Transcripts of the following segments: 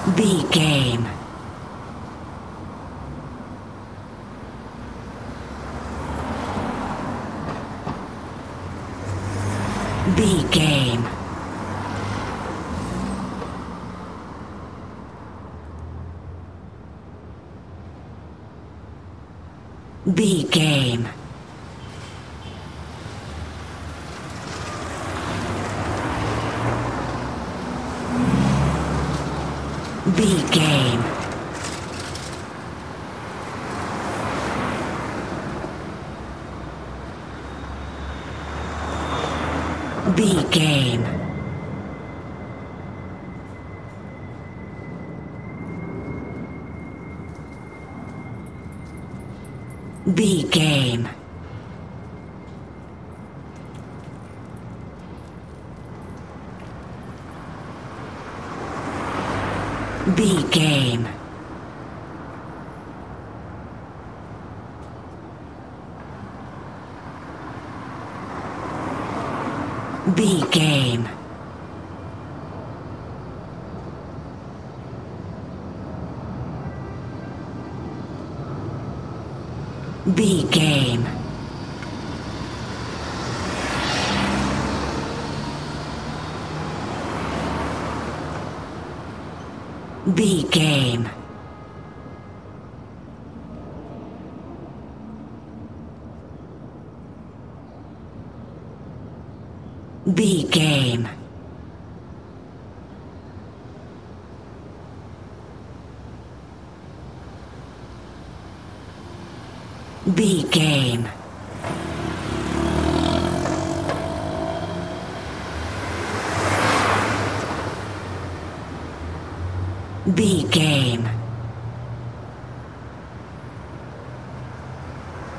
B game. B game. B game. B game. B game. B game. B game. B game. B game. B game. B game. B game. B game.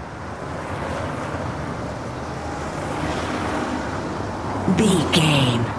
B game.